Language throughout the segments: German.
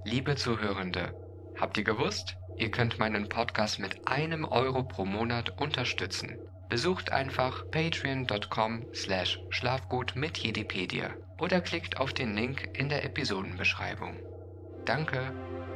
Liebe Zuhörende, habt ihr gewusst? Ihr könnt meinen Podcast mit €1 pro Monat unterstützen. Besucht einfach patreon.com/Schlafgut mit Jedipedia oder klickt auf den Link in der Episodenbeschreibung. Danke.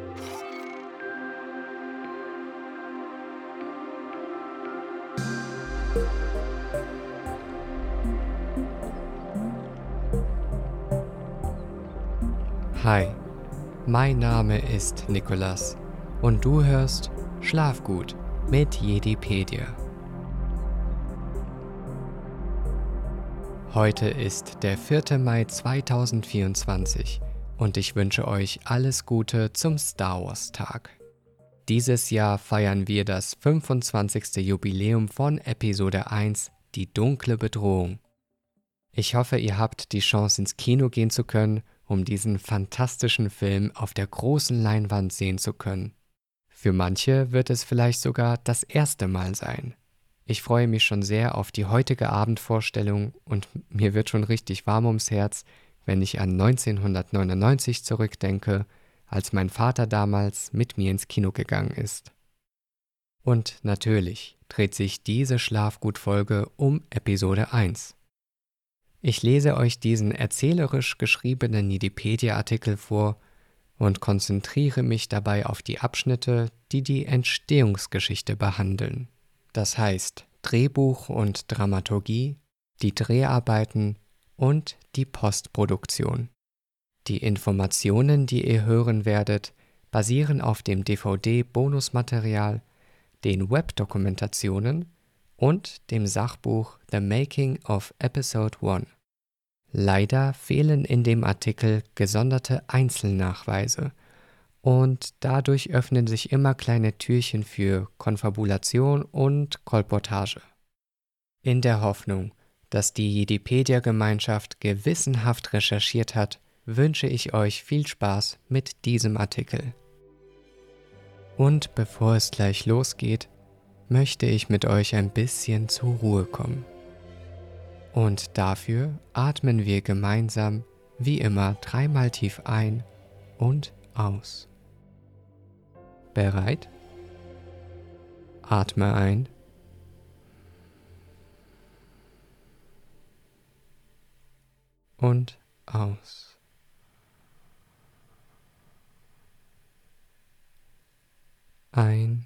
Hi, mein Name ist Nikolas und du hörst Schlafgut mit Jedipedia. Heute ist der 4. Mai 2024 und ich wünsche euch alles Gute zum Star Wars Tag. Dieses Jahr feiern wir das 25. Jubiläum von Episode 1, Die dunkle Bedrohung. Ich hoffe, ihr habt die Chance, ins Kino gehen zu können, um diesen fantastischen Film auf der großen Leinwand sehen zu können. Für manche wird es vielleicht sogar das erste Mal sein. Ich freue mich schon sehr auf die heutige Abendvorstellung und mir wird schon richtig warm ums Herz, wenn ich an 1999 zurückdenke, als mein Vater damals mit mir ins Kino gegangen ist. Und natürlich dreht sich diese Schlafgut-Folge um Episode 1. Ich lese euch diesen erzählerisch geschriebenen Wikipedia-Artikel vor und konzentriere mich dabei auf die Abschnitte, die die Entstehungsgeschichte behandeln. Das heißt Drehbuch und Dramaturgie, die Dreharbeiten und die Postproduktion. Die Informationen, die ihr hören werdet, basieren auf dem DVD-Bonusmaterial, den Webdokumentationen und dem Sachbuch The Making of Episode 1. Leider fehlen in dem Artikel gesonderte Einzelnachweise und dadurch öffnen sich immer kleine Türchen für Konfabulation und Kolportage. In der Hoffnung, dass die Jedipedia-Gemeinschaft gewissenhaft recherchiert hat, wünsche ich euch viel Spaß mit diesem Artikel. Und bevor es gleich losgeht, möchte ich mit euch ein bisschen zur Ruhe kommen. Und dafür atmen wir gemeinsam wie immer 3-mal tief ein und aus. Bereit? Atme ein. Und aus. Ein.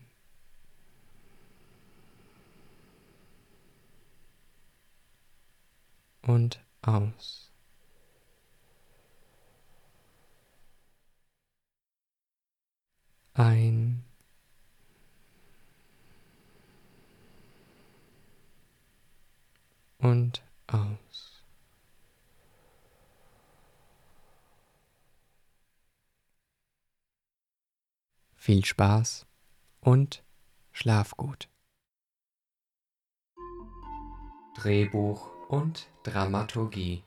Und aus. Ein. Und aus. Viel Spaß und schlaf gut. Drehbuch und Dramaturgie.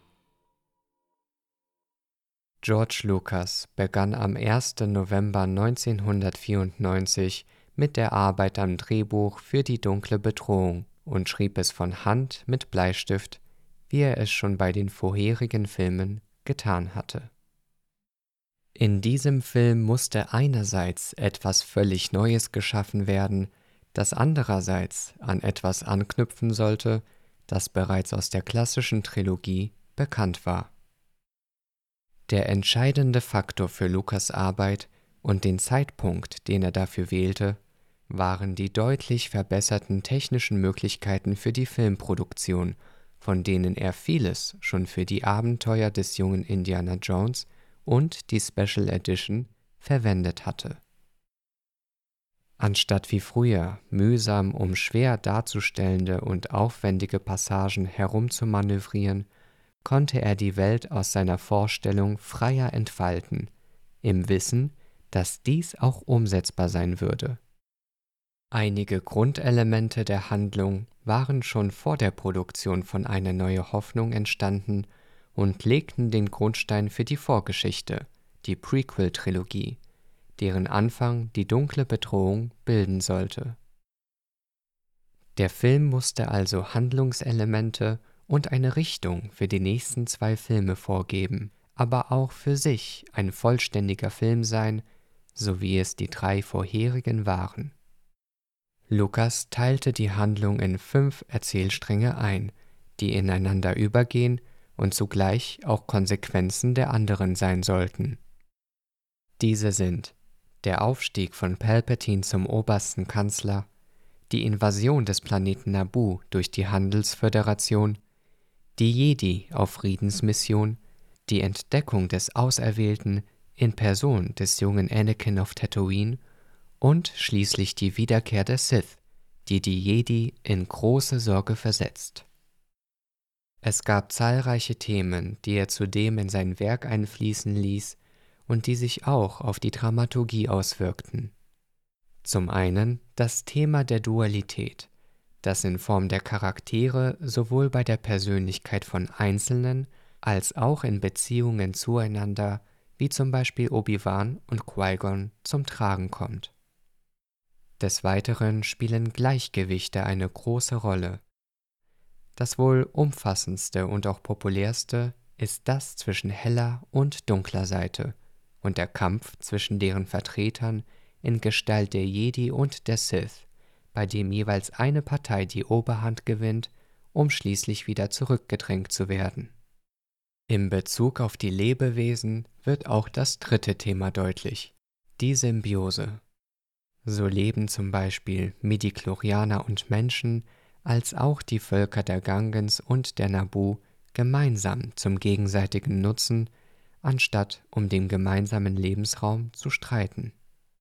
George Lucas begann am 1. November 1994 mit der Arbeit am Drehbuch für Die dunkle Bedrohung und schrieb es von Hand mit Bleistift, wie er es schon bei den vorherigen Filmen getan hatte. In diesem Film musste einerseits etwas völlig Neues geschaffen werden, das andererseits an etwas anknüpfen sollte, das bereits aus der klassischen Trilogie bekannt war. Der entscheidende Faktor für Lucas' Arbeit und den Zeitpunkt, den er dafür wählte, waren die deutlich verbesserten technischen Möglichkeiten für die Filmproduktion, von denen er vieles schon für die Abenteuer des jungen Indiana Jones und die Special Edition verwendet hatte. Anstatt wie früher mühsam um schwer darzustellende und aufwendige Passagen herumzumanövrieren, konnte er die Welt aus seiner Vorstellung freier entfalten, im Wissen, dass dies auch umsetzbar sein würde. Einige Grundelemente der Handlung waren schon vor der Produktion von Eine neue Hoffnung entstanden und legten den Grundstein für die Vorgeschichte, die Prequel-Trilogie, deren Anfang Die dunkle Bedrohung bilden sollte. Der Film musste also Handlungselemente und eine Richtung für die nächsten 2 Filme vorgeben, aber auch für sich ein vollständiger Film sein, so wie es die 3 vorherigen waren. Lucas teilte die Handlung in 5 Erzählstränge ein, die ineinander übergehen und zugleich auch Konsequenzen der anderen sein sollten. Diese sind der Aufstieg von Palpatine zum obersten Kanzler, die Invasion des Planeten Naboo durch die Handelsföderation, die Jedi auf Friedensmission, die Entdeckung des Auserwählten in Person des jungen Anakin auf Tatooine und schließlich die Wiederkehr der Sith, die die Jedi in große Sorge versetzt. Es gab zahlreiche Themen, die er zudem in sein Werk einfließen ließ und die sich auch auf die Dramaturgie auswirkten. Zum einen das Thema der Dualität, das in Form der Charaktere sowohl bei der Persönlichkeit von Einzelnen als auch in Beziehungen zueinander, wie zum Beispiel Obi-Wan und Qui-Gon, zum Tragen kommt. Des Weiteren spielen Gleichgewichte eine große Rolle. Das wohl umfassendste und auch populärste ist das zwischen heller und dunkler Seite und der Kampf zwischen deren Vertretern in Gestalt der Jedi und der Sith, bei dem jeweils eine Partei die Oberhand gewinnt, um schließlich wieder zurückgedrängt zu werden. In Bezug auf die Lebewesen wird auch das dritte Thema deutlich, die Symbiose. So leben zum Beispiel Midi-Chlorianer und Menschen, als auch die Völker der Gangens und der Naboo gemeinsam zum gegenseitigen Nutzen, anstatt um den gemeinsamen Lebensraum zu streiten.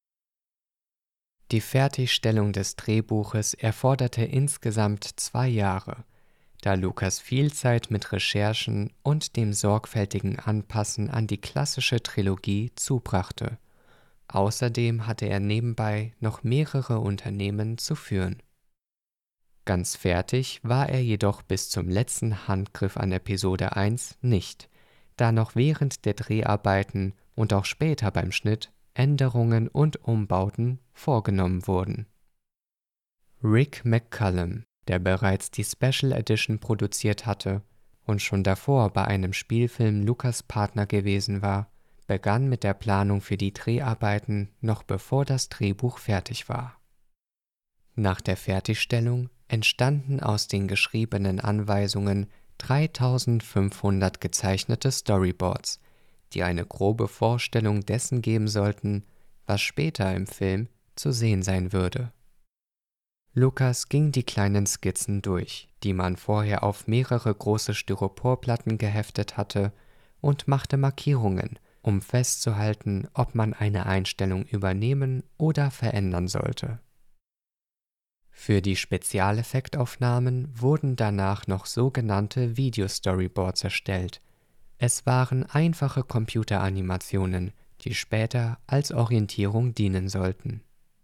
Die Fertigstellung des Drehbuches erforderte insgesamt 2 Jahre, da Lucas viel Zeit mit Recherchen und dem sorgfältigen Anpassen an die klassische Trilogie zubrachte. Außerdem hatte er nebenbei noch mehrere Unternehmen zu führen. Ganz fertig war er jedoch bis zum letzten Handgriff an Episode 1 nicht, da noch während der Dreharbeiten und auch später beim Schnitt Änderungen und Umbauten vorgenommen wurden. Rick McCallum, der bereits die Special Edition produziert hatte und schon davor bei einem Spielfilm Lucas Partner gewesen war, begann mit der Planung für die Dreharbeiten noch bevor das Drehbuch fertig war. Nach der Fertigstellung entstanden aus den geschriebenen Anweisungen 3500 gezeichnete Storyboards, die eine grobe Vorstellung dessen geben sollten, was später im Film zu sehen sein würde. Lucas ging die kleinen Skizzen durch, die man vorher auf mehrere große Styroporplatten geheftet hatte, und machte Markierungen, um festzuhalten, ob man eine Einstellung übernehmen oder verändern sollte. Für die Spezialeffektaufnahmen wurden danach noch sogenannte Video-Storyboards erstellt. Es waren einfache Computeranimationen, die später als Orientierung dienen sollten.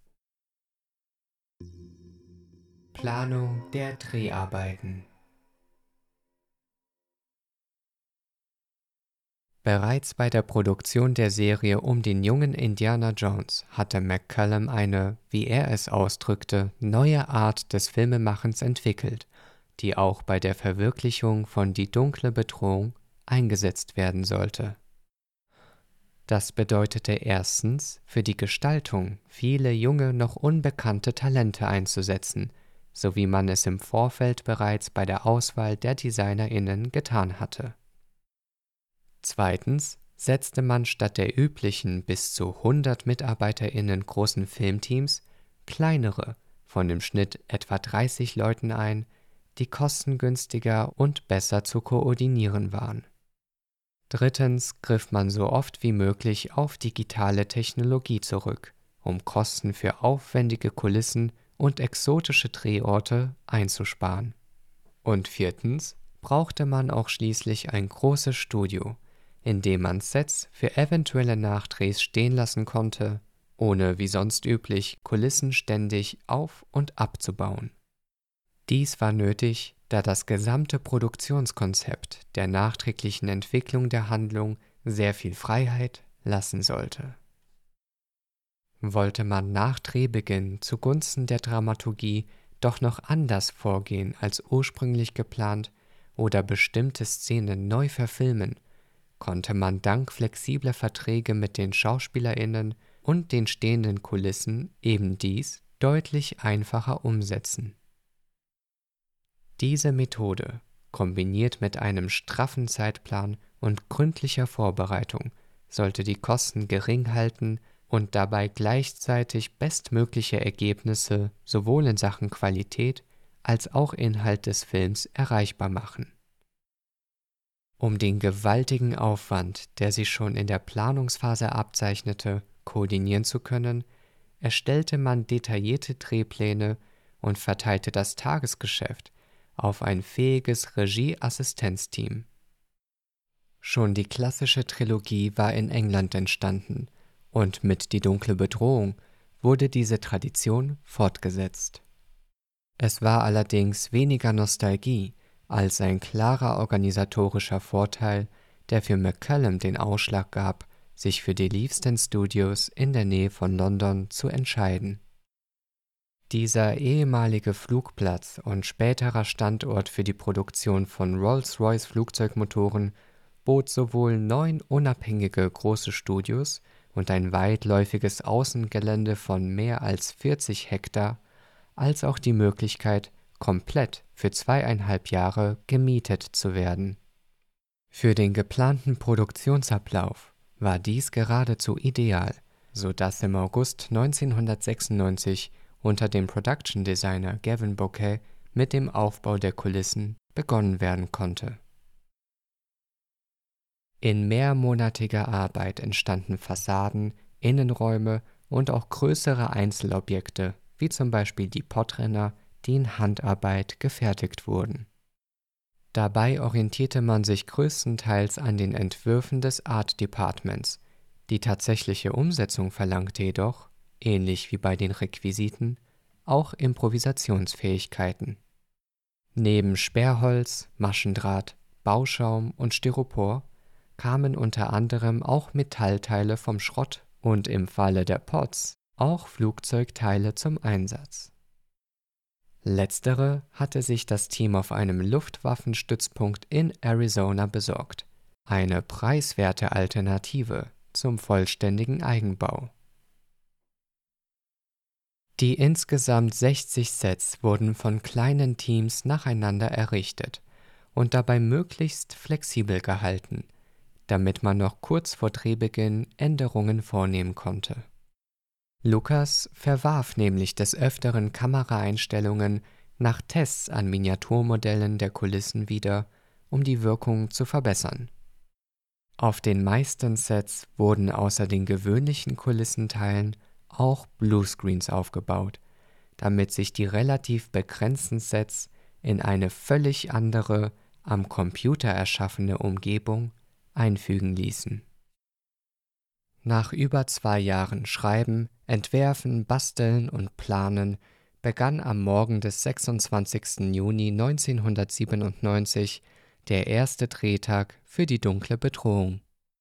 Planung der Dreharbeiten. Bereits bei der Produktion der Serie um den jungen Indiana Jones hatte McCallum eine, wie er es ausdrückte, neue Art des Filmemachens entwickelt, die auch bei der Verwirklichung von Die dunkle Bedrohung eingesetzt werden sollte. Das bedeutete erstens, für die Gestaltung viele junge, noch unbekannte Talente einzusetzen, so wie man es im Vorfeld bereits bei der Auswahl der DesignerInnen getan hatte. Zweitens setzte man statt der üblichen bis zu 100 MitarbeiterInnen großen Filmteams kleinere, von im Schnitt etwa 30 Leuten ein, die kostengünstiger und besser zu koordinieren waren. Drittens griff man so oft wie möglich auf digitale Technologie zurück, um Kosten für aufwendige Kulissen und exotische Drehorte einzusparen. Und viertens brauchte man auch schließlich ein großes Studio, in dem man Sets für eventuelle Nachdrehs stehen lassen konnte, ohne wie sonst üblich Kulissen ständig auf- und abzubauen. Dies war nötig, da das gesamte Produktionskonzept der nachträglichen Entwicklung der Handlung sehr viel Freiheit lassen sollte. Wollte man nach Drehbeginn zugunsten der Dramaturgie doch noch anders vorgehen als ursprünglich geplant oder bestimmte Szenen neu verfilmen, konnte man dank flexibler Verträge mit den SchauspielerInnen und den stehenden Kulissen eben dies deutlich einfacher umsetzen. Diese Methode, kombiniert mit einem straffen Zeitplan und gründlicher Vorbereitung, sollte die Kosten gering halten und dabei gleichzeitig bestmögliche Ergebnisse sowohl in Sachen Qualität als auch Inhalt des Films erreichbar machen. Um den gewaltigen Aufwand, der sich schon in der Planungsphase abzeichnete, koordinieren zu können, erstellte man detaillierte Drehpläne und verteilte das Tagesgeschäft auf ein fähiges Regieassistenzteam. Schon die klassische Trilogie war in England entstanden und mit Die dunkle Bedrohung wurde diese Tradition fortgesetzt. Es war allerdings weniger Nostalgie als ein klarer organisatorischer Vorteil, der für McCallum den Ausschlag gab, sich für die Leavesden Studios in der Nähe von London zu entscheiden. Dieser ehemalige Flugplatz und späterer Standort für die Produktion von Rolls-Royce Flugzeugmotoren bot sowohl 9 unabhängige große Studios und ein weitläufiges Außengelände von mehr als 40 Hektar, als auch die Möglichkeit, komplett für 2,5 Jahre gemietet zu werden. Für den geplanten Produktionsablauf war dies geradezu ideal, sodass im August 1996 unter dem Production Designer Gavin Bouquet mit dem Aufbau der Kulissen begonnen werden konnte. In mehrmonatiger Arbeit entstanden Fassaden, Innenräume und auch größere Einzelobjekte, wie zum Beispiel die Podrenner, die in Handarbeit gefertigt wurden. Dabei orientierte man sich größtenteils an den Entwürfen des Art Departments. Die tatsächliche Umsetzung verlangte jedoch, ähnlich wie bei den Requisiten, auch Improvisationsfähigkeiten. Neben Sperrholz, Maschendraht, Bauschaum und Styropor kamen unter anderem auch Metallteile vom Schrott und im Falle der Pods auch Flugzeugteile zum Einsatz. Letztere hatte sich das Team auf einem Luftwaffenstützpunkt in Arizona besorgt, eine preiswerte Alternative zum vollständigen Eigenbau. Die insgesamt 60 Sets wurden von kleinen Teams nacheinander errichtet und dabei möglichst flexibel gehalten, damit man noch kurz vor Drehbeginn Änderungen vornehmen konnte. Lucas verwarf nämlich des Öfteren Kameraeinstellungen nach Tests an Miniaturmodellen der Kulissen wieder, um die Wirkung zu verbessern. Auf den meisten Sets wurden außer den gewöhnlichen Kulissenteilen auch Bluescreens aufgebaut, damit sich die relativ begrenzten Sets in eine völlig andere, am Computer erschaffene Umgebung einfügen ließen. Nach über 2 Jahren Schreiben, Entwerfen, Basteln und Planen begann am Morgen des 26. Juni 1997 der erste Drehtag für Die dunkle Bedrohung.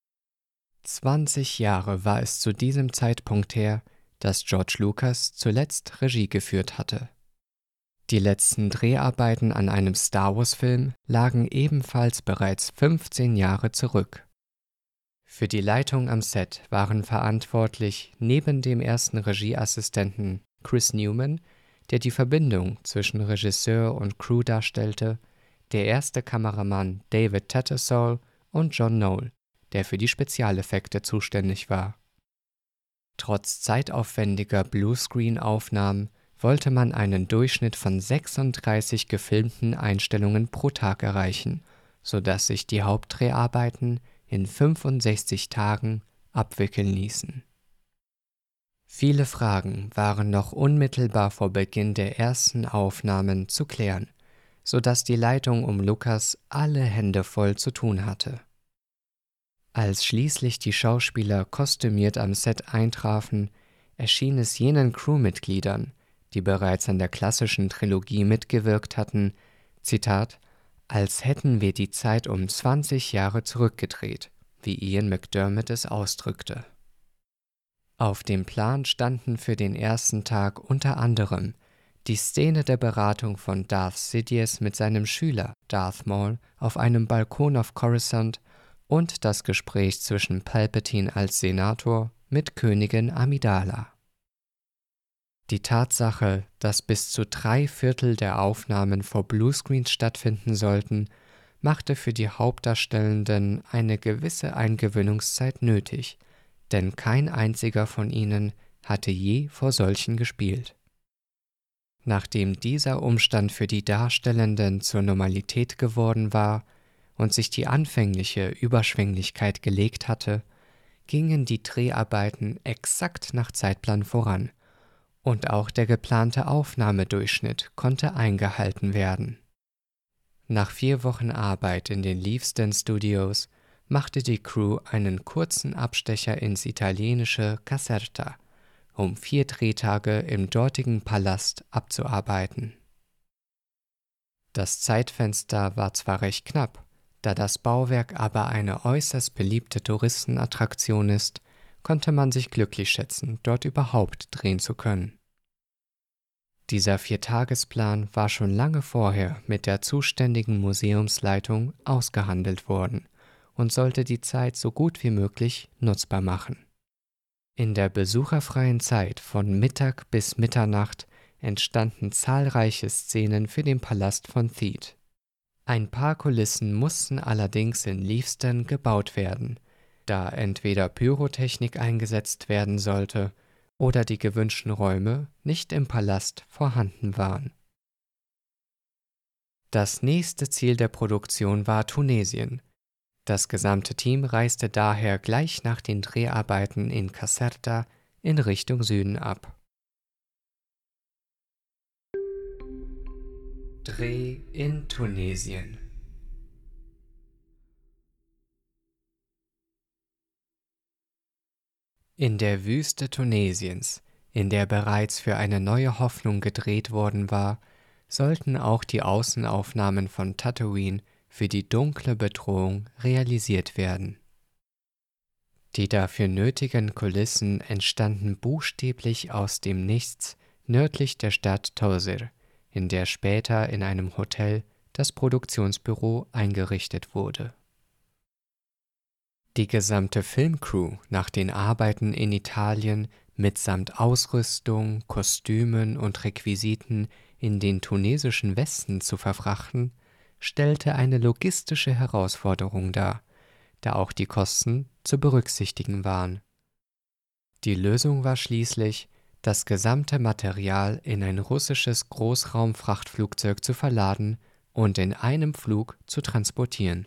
20 Jahre war es zu diesem Zeitpunkt her, dass George Lucas zuletzt Regie geführt hatte. Die letzten Dreharbeiten an einem Star-Wars-Film lagen ebenfalls bereits 15 Jahre zurück. Für die Leitung am Set waren verantwortlich neben dem ersten Regieassistenten Chris Newman, der die Verbindung zwischen Regisseur und Crew darstellte, der erste Kameramann David Tattersall und John Knoll, der für die Spezialeffekte zuständig war. Trotz zeitaufwendiger Bluescreen-Aufnahmen wollte man einen Durchschnitt von 36 gefilmten Einstellungen pro Tag erreichen, sodass sich die Hauptdreharbeiten in 65 Tagen abwickeln ließen. Viele Fragen waren noch unmittelbar vor Beginn der ersten Aufnahmen zu klären, sodass die Leitung um Lucas alle Hände voll zu tun hatte. Als schließlich die Schauspieler kostümiert am Set eintrafen, erschien es jenen Crewmitgliedern, die bereits an der klassischen Trilogie mitgewirkt hatten, Zitat, als hätten wir die Zeit um 20 Jahre zurückgedreht, wie Ian McDiarmid es ausdrückte. Auf dem Plan standen für den ersten Tag unter anderem die Szene der Beratung von Darth Sidious mit seinem Schüler Darth Maul auf einem Balkon auf Coruscant und das Gespräch zwischen Palpatine als Senator mit Königin Amidala. Die Tatsache, dass bis zu 3/4 der Aufnahmen vor Bluescreens stattfinden sollten, machte für die Hauptdarstellenden eine gewisse Eingewöhnungszeit nötig, denn kein einziger von ihnen hatte je vor solchen gespielt. Nachdem dieser Umstand für die Darstellenden zur Normalität geworden war und sich die anfängliche Überschwänglichkeit gelegt hatte, gingen die Dreharbeiten exakt nach Zeitplan voran und auch der geplante Aufnahmedurchschnitt konnte eingehalten werden. Nach 4 Wochen Arbeit in den Leavesden Studios machte die Crew einen kurzen Abstecher ins italienische Caserta, um 4 Drehtage im dortigen Palast abzuarbeiten. Das Zeitfenster war zwar recht knapp, da das Bauwerk aber eine äußerst beliebte Touristenattraktion ist, konnte man sich glücklich schätzen, dort überhaupt drehen zu können. Dieser 4-Tagesplan war schon lange vorher mit der zuständigen Museumsleitung ausgehandelt worden und sollte die Zeit so gut wie möglich nutzbar machen. In der besucherfreien Zeit von Mittag bis Mitternacht entstanden zahlreiche Szenen für den Palast von Theed. Ein paar Kulissen mussten allerdings in Leavesden gebaut werden, da entweder Pyrotechnik eingesetzt werden sollte oder die gewünschten Räume nicht im Palast vorhanden waren. Das nächste Ziel der Produktion war Tunesien. Das gesamte Team reiste daher gleich nach den Dreharbeiten in Caserta in Richtung Süden ab. Dreh in Tunesien. In der Wüste Tunesiens, in der bereits für eine neue Hoffnung gedreht worden war, sollten auch die Außenaufnahmen von Tatooine für die dunkle Bedrohung realisiert werden. Die dafür nötigen Kulissen entstanden buchstäblich aus dem Nichts nördlich der Stadt Tozir, in der später in einem Hotel das Produktionsbüro eingerichtet wurde. Die gesamte Filmcrew nach den Arbeiten in Italien mitsamt Ausrüstung, Kostümen und Requisiten in den tunesischen Westen zu verfrachten, stellte eine logistische Herausforderung dar, da auch die Kosten zu berücksichtigen waren. Die Lösung war schließlich, das gesamte Material in ein russisches Großraumfrachtflugzeug zu verladen und in einem Flug zu transportieren.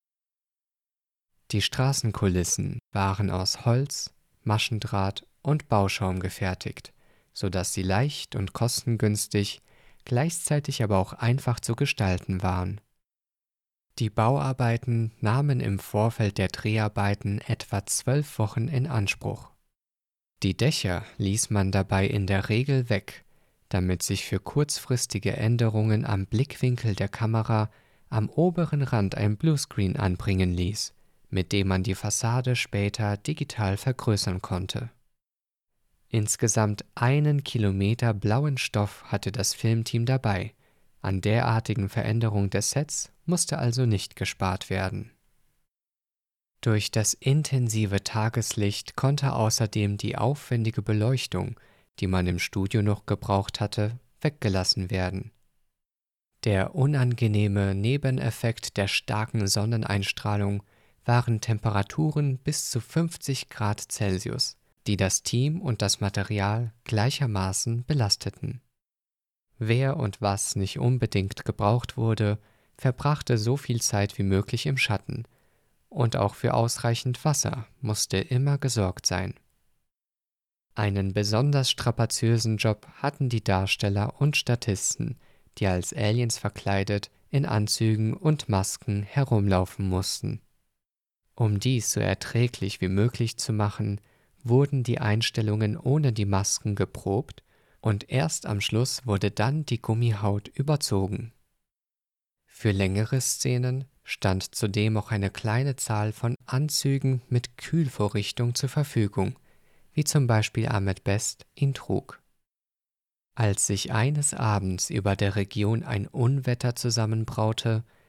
Die Straßenkulissen waren aus Holz, Maschendraht und Bauschaum gefertigt, sodass sie leicht und kostengünstig, gleichzeitig aber auch einfach zu gestalten waren. Die Bauarbeiten nahmen im Vorfeld der Dreharbeiten etwa 12 Wochen in Anspruch. Die Dächer ließ man dabei in der Regel weg, damit sich für kurzfristige Änderungen am Blickwinkel der Kamera am oberen Rand ein Bluescreen anbringen ließ, mit dem man die Fassade später digital vergrößern konnte. Insgesamt 1 Kilometer blauen Stoff hatte das Filmteam dabei. An derartigen Veränderungen des Sets musste also nicht gespart werden. Durch das intensive Tageslicht konnte außerdem die aufwendige Beleuchtung, die man im Studio noch gebraucht hatte, weggelassen werden. Der unangenehme Nebeneffekt der starken Sonneneinstrahlung waren Temperaturen bis zu 50 Grad Celsius, die das Team und das Material gleichermaßen belasteten. Wer und was nicht unbedingt gebraucht wurde, verbrachte so viel Zeit wie möglich im Schatten, und auch für ausreichend Wasser musste immer gesorgt sein. Einen besonders strapaziösen Job hatten die Darsteller und Statisten, die als Aliens verkleidet in Anzügen und Masken herumlaufen mussten. Um dies so erträglich wie möglich zu machen, wurden die Einstellungen ohne die Masken geprobt und erst am Schluss wurde dann die Gummihaut überzogen. Für längere Szenen stand zudem auch eine kleine Zahl von Anzügen mit Kühlvorrichtung zur Verfügung, wie zum Beispiel Ahmed Best ihn trug. Als sich eines Abends über der Region ein Unwetter zusammenbraute,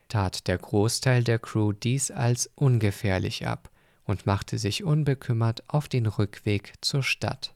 tat der Großteil der Crew dies als ungefährlich ab und machte sich unbekümmert auf den Rückweg zur Stadt.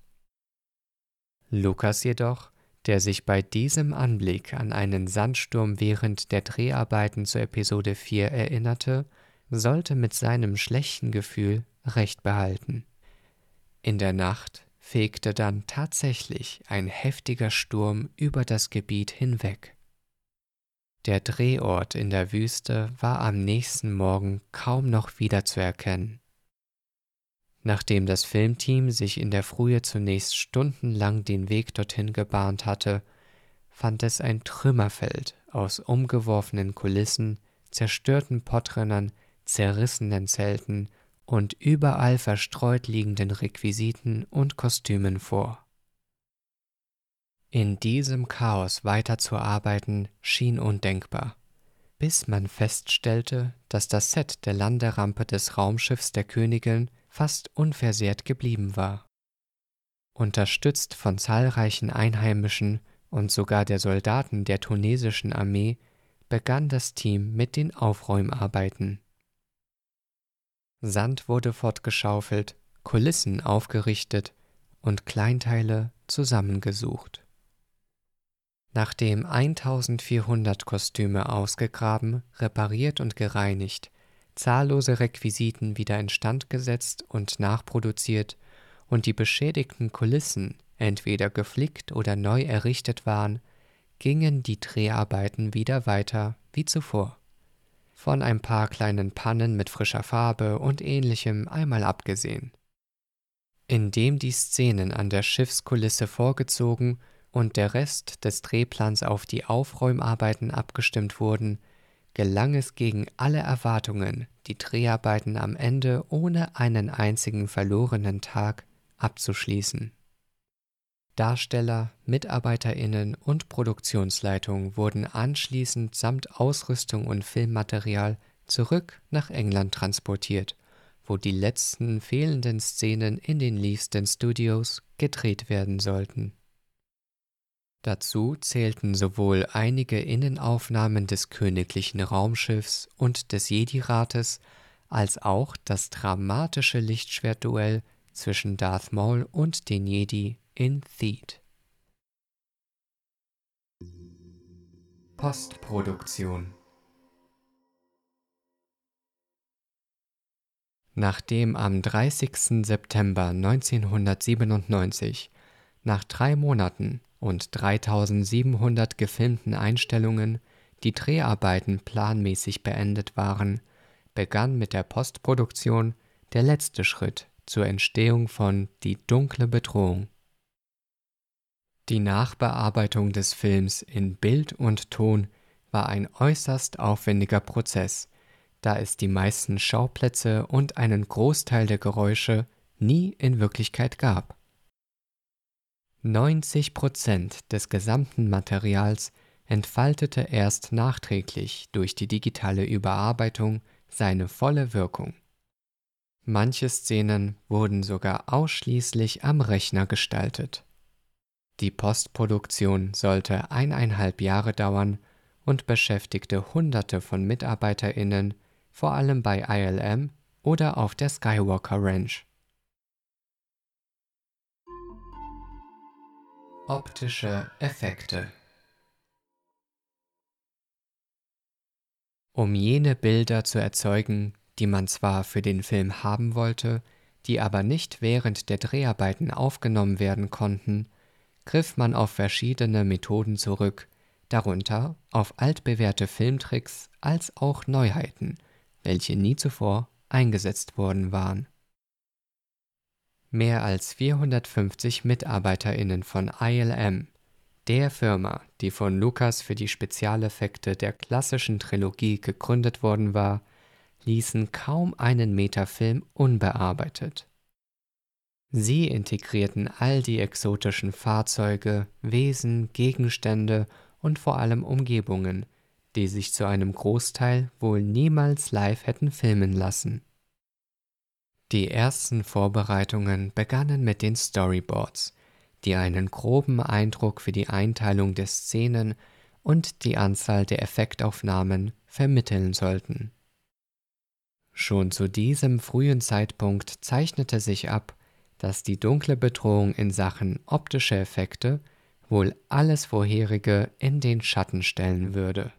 Lucas jedoch, der sich bei diesem Anblick an einen Sandsturm während der Dreharbeiten zur Episode 4 erinnerte, sollte mit seinem schlechten Gefühl Recht behalten. In der Nacht fegte dann tatsächlich ein heftiger Sturm über das Gebiet hinweg. Der Drehort in der Wüste war am nächsten Morgen kaum noch wiederzuerkennen. Nachdem das Filmteam sich in der Frühe zunächst stundenlang den Weg dorthin gebahnt hatte, fand es ein Trümmerfeld aus umgeworfenen Kulissen, zerstörten Podrennern, zerrissenen Zelten und überall verstreut liegenden Requisiten und Kostümen vor. In diesem Chaos weiterzuarbeiten schien undenkbar, bis man feststellte, dass das Set der Landerampe des Raumschiffs der Königin fast unversehrt geblieben war. Unterstützt von zahlreichen Einheimischen und sogar der Soldaten der tunesischen Armee begann das Team mit den Aufräumarbeiten. Sand wurde fortgeschaufelt, Kulissen aufgerichtet und Kleinteile zusammengesucht. Nachdem 1400 Kostüme ausgegraben, repariert und gereinigt, zahllose Requisiten wieder instand gesetzt und nachproduziert und die beschädigten Kulissen entweder geflickt oder neu errichtet waren, gingen die Dreharbeiten wieder weiter wie zuvor. Von ein paar kleinen Pannen mit frischer Farbe und Ähnlichem einmal abgesehen. Indem die Szenen an der Schiffskulisse vorgezogen und der Rest des Drehplans auf die Aufräumarbeiten abgestimmt wurden, gelang es gegen alle Erwartungen, die Dreharbeiten am Ende ohne einen einzigen verlorenen Tag abzuschließen. Darsteller, MitarbeiterInnen und Produktionsleitung wurden anschließend samt Ausrüstung und Filmmaterial zurück nach England transportiert, wo die letzten fehlenden Szenen in den Leavesden Studios gedreht werden sollten. Dazu zählten sowohl einige Innenaufnahmen des königlichen Raumschiffs und des Jedi-Rates, als auch das dramatische Lichtschwertduell zwischen Darth Maul und den Jedi in Theed. Postproduktion. Nachdem am 30. September 1997 nach 3 Monaten und 3700 gefilmten Einstellungen die Dreharbeiten planmäßig beendet waren, begann mit der Postproduktion der letzte Schritt zur Entstehung von Die dunkle Bedrohung. Die Nachbearbeitung des Films in Bild und Ton war ein äußerst aufwendiger Prozess, da es die meisten Schauplätze und einen Großteil der Geräusche nie in Wirklichkeit gab. 90% des gesamten Materials entfaltete erst nachträglich durch die digitale Überarbeitung seine volle Wirkung. Manche Szenen wurden sogar ausschließlich am Rechner gestaltet. Die Postproduktion sollte 1,5 Jahre dauern und beschäftigte Hunderte von MitarbeiterInnen, vor allem bei ILM oder auf der Skywalker Ranch. Optische Effekte. Um jene Bilder zu erzeugen, die man zwar für den Film haben wollte, die aber nicht während der Dreharbeiten aufgenommen werden konnten, griff man auf verschiedene Methoden zurück, darunter auf altbewährte Filmtricks als auch Neuheiten, welche nie zuvor eingesetzt worden waren. Mehr als 450 MitarbeiterInnen von ILM, der Firma, die von Lucas für die Spezialeffekte der klassischen Trilogie gegründet worden war, ließen kaum einen Meter Film unbearbeitet. Sie integrierten all die exotischen Fahrzeuge, Wesen, Gegenstände und vor allem Umgebungen, die sich zu einem Großteil wohl niemals live hätten filmen lassen. Die ersten Vorbereitungen begannen mit den Storyboards, die einen groben Eindruck für die Einteilung der Szenen und die Anzahl der Effektaufnahmen vermitteln sollten. Schon zu diesem frühen Zeitpunkt zeichnete sich ab, dass die dunkle Bedrohung in Sachen optische Effekte wohl alles Vorherige in den Schatten stellen würde.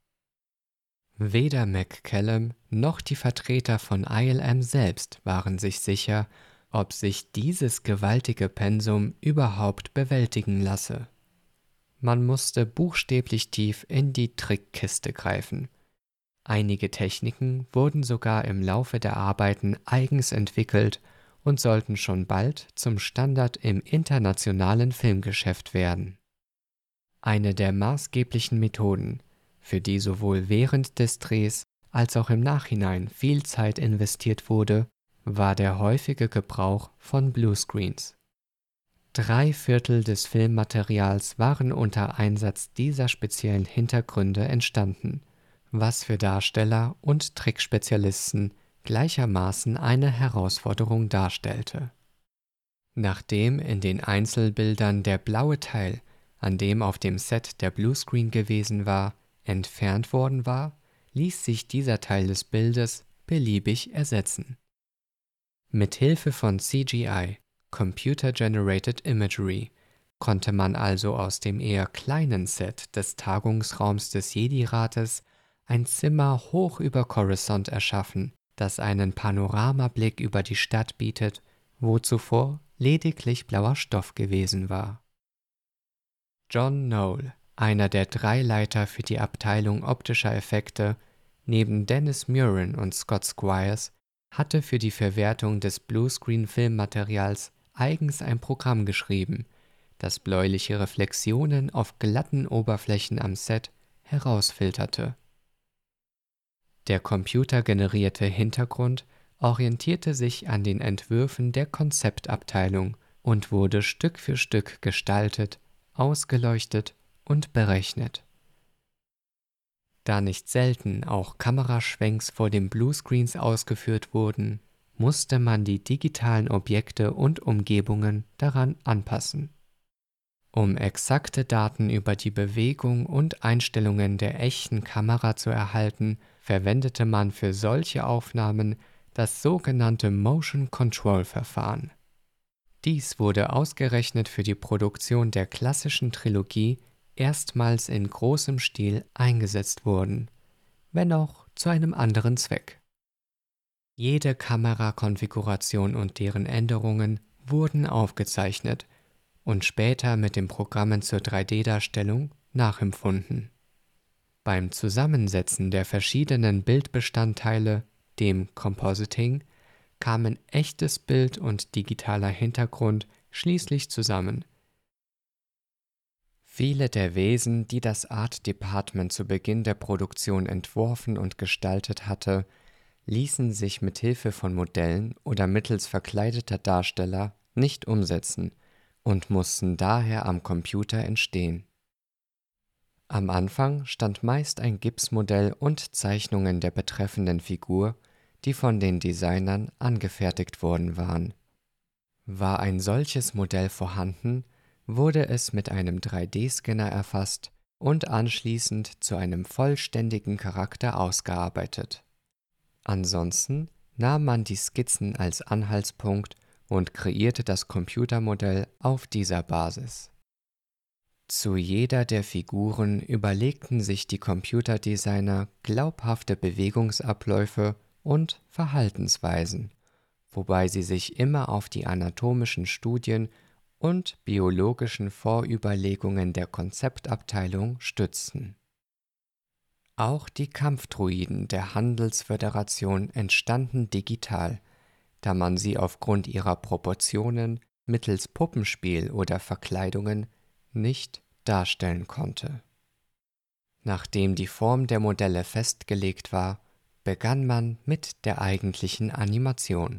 Weder McCallum noch die Vertreter von ILM selbst waren sich sicher, ob sich dieses gewaltige Pensum überhaupt bewältigen lasse. Man musste buchstäblich tief in die Trickkiste greifen. Einige Techniken wurden sogar im Laufe der Arbeiten eigens entwickelt und sollten schon bald zum Standard im internationalen Filmgeschäft werden. Eine der maßgeblichen Methoden, für die sowohl während des Drehs als auch im Nachhinein viel Zeit investiert wurde, war der häufige Gebrauch von Bluescreens. 3/4 des Filmmaterials waren unter Einsatz dieser speziellen Hintergründe entstanden, was für Darsteller und Trickspezialisten gleichermaßen eine Herausforderung darstellte. Nachdem in den Einzelbildern der blaue Teil, an dem auf dem Set der Bluescreen gewesen war, entfernt worden war, ließ sich dieser Teil des Bildes beliebig ersetzen. Mit Hilfe von CGI, Computer Generated Imagery, konnte man also aus dem eher kleinen Set des Tagungsraums des Jedi-Rates ein Zimmer hoch über Coruscant erschaffen, das einen Panoramablick über die Stadt bietet, wo zuvor lediglich blauer Stoff gewesen war. John Knoll, einer der 3 Leiter für die Abteilung optischer Effekte, neben Dennis Muren und Scott Squires, hatte für die Verwertung des Bluescreen-Filmmaterials eigens ein Programm geschrieben, das bläuliche Reflexionen auf glatten Oberflächen am Set herausfilterte. Der computergenerierte Hintergrund orientierte sich an den Entwürfen der Konzeptabteilung und wurde Stück für Stück gestaltet, ausgeleuchtet und berechnet. Da nicht selten auch Kameraschwenks vor den Bluescreens ausgeführt wurden, musste man die digitalen Objekte und Umgebungen daran anpassen. Um exakte Daten über die Bewegung und Einstellungen der echten Kamera zu erhalten, verwendete man für solche Aufnahmen das sogenannte Motion Control Verfahren. Dies wurde ausgerechnet für die Produktion der klassischen Trilogie erstmals in großem Stil eingesetzt wurden, wenn auch zu einem anderen Zweck. Jede Kamerakonfiguration und deren Änderungen wurden aufgezeichnet und später mit den Programmen zur 3D-Darstellung nachempfunden. Beim Zusammensetzen der verschiedenen Bildbestandteile, dem Compositing, kamen echtes Bild und digitaler Hintergrund schließlich zusammen. Viele der Wesen, die das Art Department zu Beginn der Produktion entworfen und gestaltet hatte, ließen sich mit Hilfe von Modellen oder mittels verkleideter Darsteller nicht umsetzen und mussten daher am Computer entstehen. Am Anfang stand meist ein Gipsmodell und Zeichnungen der betreffenden Figur, die von den Designern angefertigt worden waren. War ein solches Modell vorhanden, wurde es mit einem 3D-Scanner erfasst und anschließend zu einem vollständigen Charakter ausgearbeitet. Ansonsten nahm man die Skizzen als Anhaltspunkt und kreierte das Computermodell auf dieser Basis. Zu jeder der Figuren überlegten sich die Computerdesigner glaubhafte Bewegungsabläufe und Verhaltensweisen, wobei sie sich immer auf die anatomischen Studien und biologischen Vorüberlegungen der Konzeptabteilung stützten. Auch die Kampfdruiden der Handelsföderation entstanden digital, da man sie aufgrund ihrer Proportionen mittels Puppenspiel oder Verkleidungen nicht darstellen konnte. Nachdem die Form der Modelle festgelegt war, begann man mit der eigentlichen Animation.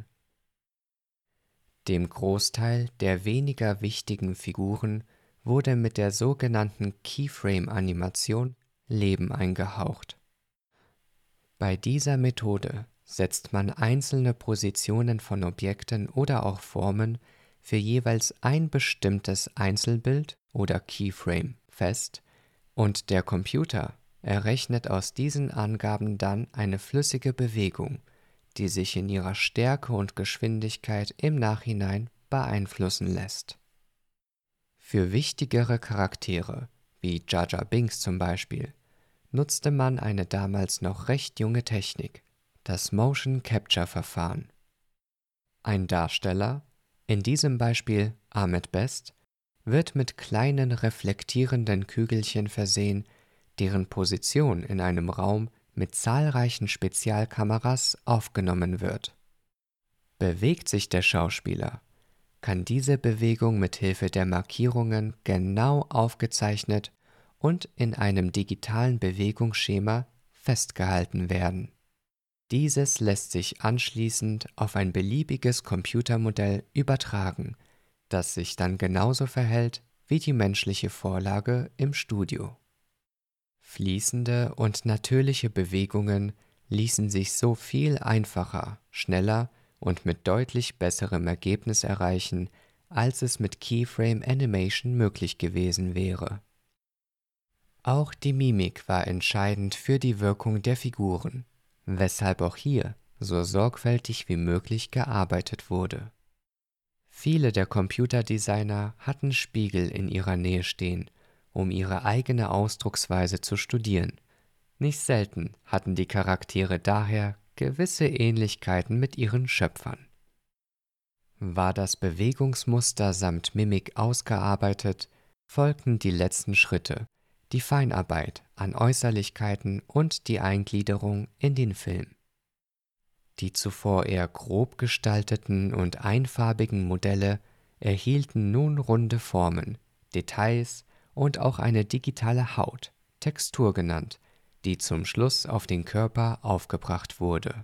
Dem Großteil der weniger wichtigen Figuren wurde mit der sogenannten Keyframe-Animation Leben eingehaucht. Bei dieser Methode setzt man einzelne Positionen von Objekten oder auch Formen für jeweils ein bestimmtes Einzelbild oder Keyframe fest und der Computer errechnet aus diesen Angaben dann eine flüssige Bewegung, die sich in ihrer Stärke und Geschwindigkeit im Nachhinein beeinflussen lässt. Für wichtigere Charaktere, wie Jar Jar Binks zum Beispiel, nutzte man eine damals noch recht junge Technik, das Motion Capture Verfahren. Ein Darsteller, in diesem Beispiel Ahmed Best, wird mit kleinen reflektierenden Kügelchen versehen, deren Position in einem Raum mit zahlreichen Spezialkameras aufgenommen wird. Bewegt sich der Schauspieler, kann diese Bewegung mit Hilfe der Markierungen genau aufgezeichnet und in einem digitalen Bewegungsschema festgehalten werden. Dieses lässt sich anschließend auf ein beliebiges Computermodell übertragen, das sich dann genauso verhält wie die menschliche Vorlage im Studio. Fließende und natürliche Bewegungen ließen sich so viel einfacher, schneller und mit deutlich besserem Ergebnis erreichen, als es mit Keyframe Animation möglich gewesen wäre. Auch die Mimik war entscheidend für die Wirkung der Figuren, weshalb auch hier so sorgfältig wie möglich gearbeitet wurde. Viele der Computerdesigner hatten Spiegel in ihrer Nähe stehen, um ihre eigene Ausdrucksweise zu studieren. Nicht selten hatten die Charaktere daher gewisse Ähnlichkeiten mit ihren Schöpfern. War das Bewegungsmuster samt Mimik ausgearbeitet, folgten die letzten Schritte, die Feinarbeit an Äußerlichkeiten und die Eingliederung in den Film. Die zuvor eher grob gestalteten und einfarbigen Modelle erhielten nun runde Formen, Details und auch eine digitale Haut, Textur genannt, die zum Schluss auf den Körper aufgebracht wurde.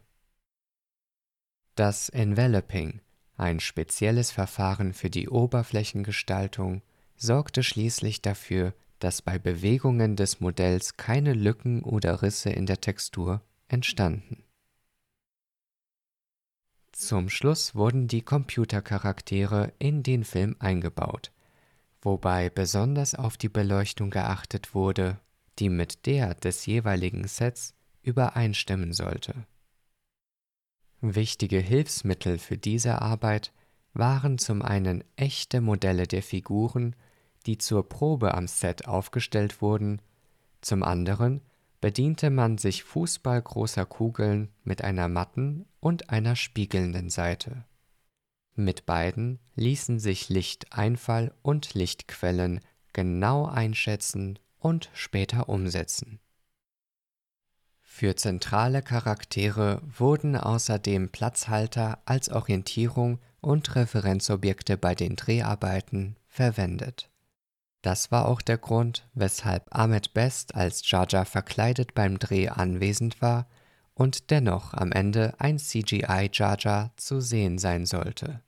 Das Enveloping, ein spezielles Verfahren für die Oberflächengestaltung, sorgte schließlich dafür, dass bei Bewegungen des Modells keine Lücken oder Risse in der Textur entstanden. Zum Schluss wurden die Computercharaktere in den Film eingebaut, wobei besonders auf die Beleuchtung geachtet wurde, die mit der des jeweiligen Sets übereinstimmen sollte. Wichtige Hilfsmittel für diese Arbeit waren zum einen echte Modelle der Figuren, die zur Probe am Set aufgestellt wurden, zum anderen bediente man sich fußballgroßer Kugeln mit einer matten und einer spiegelnden Seite. Mit beiden ließen sich Lichteinfall und Lichtquellen genau einschätzen und später umsetzen. Für zentrale Charaktere wurden außerdem Platzhalter als Orientierung und Referenzobjekte bei den Dreharbeiten verwendet. Das war auch der Grund, weshalb Ahmed Best als Jar Jar verkleidet beim Dreh anwesend war und dennoch am Ende ein CGI Jar Jar zu sehen sein sollte.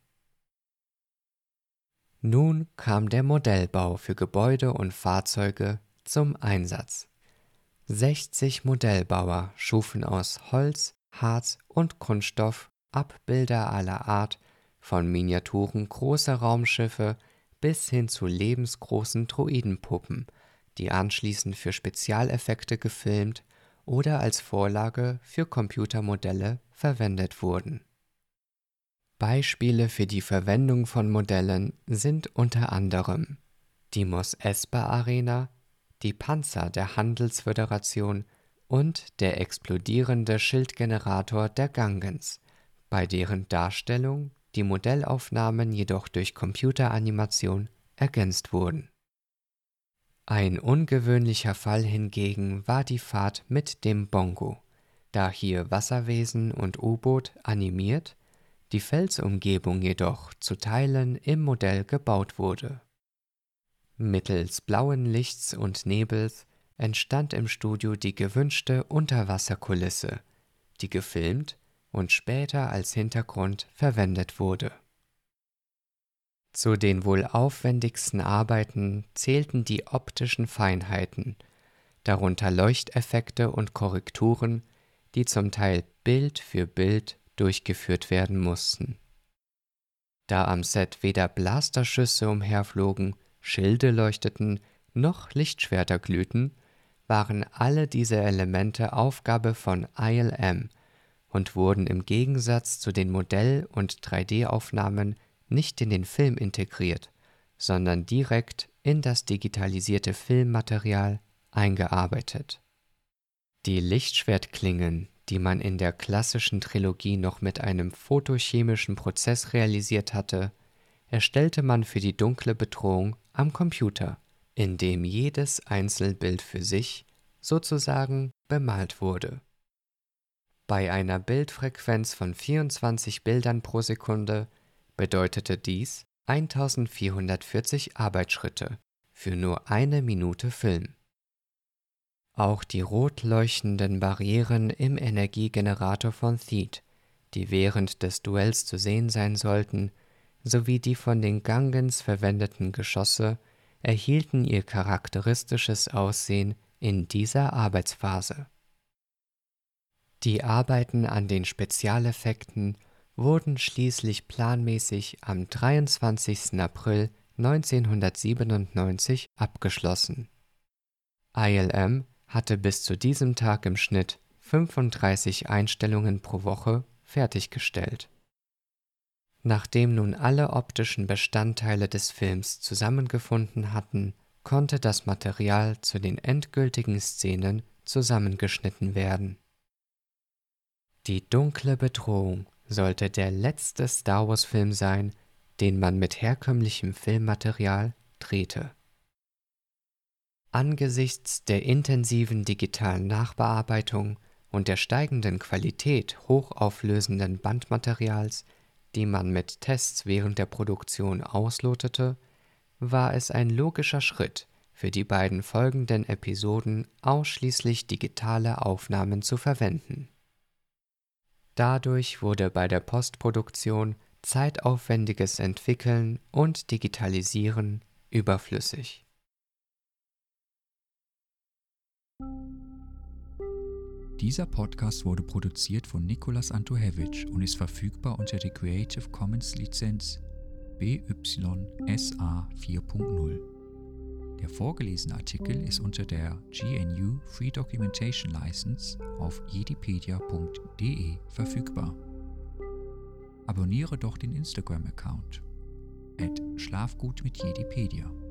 Nun kam der Modellbau für Gebäude und Fahrzeuge zum Einsatz. 60 Modellbauer schufen aus Holz, Harz und Kunststoff Abbilder aller Art, von Miniaturen großer Raumschiffe bis hin zu lebensgroßen Droidenpuppen, die anschließend für Spezialeffekte gefilmt oder als Vorlage für Computermodelle verwendet wurden. Beispiele für die Verwendung von Modellen sind unter anderem die Mos Espa Arena, die Panzer der Handelsföderation und der explodierende Schildgenerator der Gungans, bei deren Darstellung die Modellaufnahmen jedoch durch Computeranimation ergänzt wurden. Ein ungewöhnlicher Fall hingegen war die Fahrt mit dem Bongo, da hier Wasserwesen und U-Boot animiert, die Felsumgebung jedoch zu Teilen im Modell gebaut wurde. Mittels blauen Lichts und Nebels entstand im Studio die gewünschte Unterwasserkulisse, die gefilmt und später als Hintergrund verwendet wurde. Zu den wohl aufwendigsten Arbeiten zählten die optischen Feinheiten, darunter Leuchteffekte und Korrekturen, die zum Teil Bild für Bild durchgeführt werden mussten. Da am Set weder Blasterschüsse umherflogen, Schilde leuchteten, noch Lichtschwerter glühten, waren alle diese Elemente Aufgabe von ILM und wurden im Gegensatz zu den Modell- und 3D-Aufnahmen nicht in den Film integriert, sondern direkt in das digitalisierte Filmmaterial eingearbeitet. Die Lichtschwertklingen, die man in der klassischen Trilogie noch mit einem photochemischen Prozess realisiert hatte, erstellte man für die dunkle Bedrohung am Computer, indem jedes Einzelbild für sich sozusagen bemalt wurde. Bei einer Bildfrequenz von 24 Bildern pro Sekunde bedeutete dies 1440 Arbeitsschritte für nur eine Minute Film. Auch die rot leuchtenden Barrieren im Energiegenerator von Theed, die während des Duells zu sehen sein sollten, sowie die von den Gungans verwendeten Geschosse erhielten ihr charakteristisches Aussehen in dieser Arbeitsphase. Die Arbeiten an den Spezialeffekten wurden schließlich planmäßig am 23. April 1997 abgeschlossen. ILM hatte bis zu diesem Tag im Schnitt 35 Einstellungen pro Woche fertiggestellt. Nachdem nun alle optischen Bestandteile des Films zusammengefunden hatten, konnte das Material zu den endgültigen Szenen zusammengeschnitten werden. Die dunkle Bedrohung sollte der letzte Star-Wars-Film sein, den man mit herkömmlichem Filmmaterial drehte. Angesichts der intensiven digitalen Nachbearbeitung und der steigenden Qualität hochauflösenden Bandmaterials, die man mit Tests während der Produktion auslotete, war es ein logischer Schritt, für die beiden folgenden Episoden ausschließlich digitale Aufnahmen zu verwenden. Dadurch wurde bei der Postproduktion zeitaufwendiges Entwickeln und Digitalisieren überflüssig. Dieser Podcast wurde produziert von Nicolas Antohevich und ist verfügbar unter der Creative Commons Lizenz BY-SA 4.0. Der vorgelesene Artikel ist unter der GNU Free Documentation License auf jedipedia.de verfügbar. Abonniere doch den Instagram-Account @schlafgut mit Jedipedia.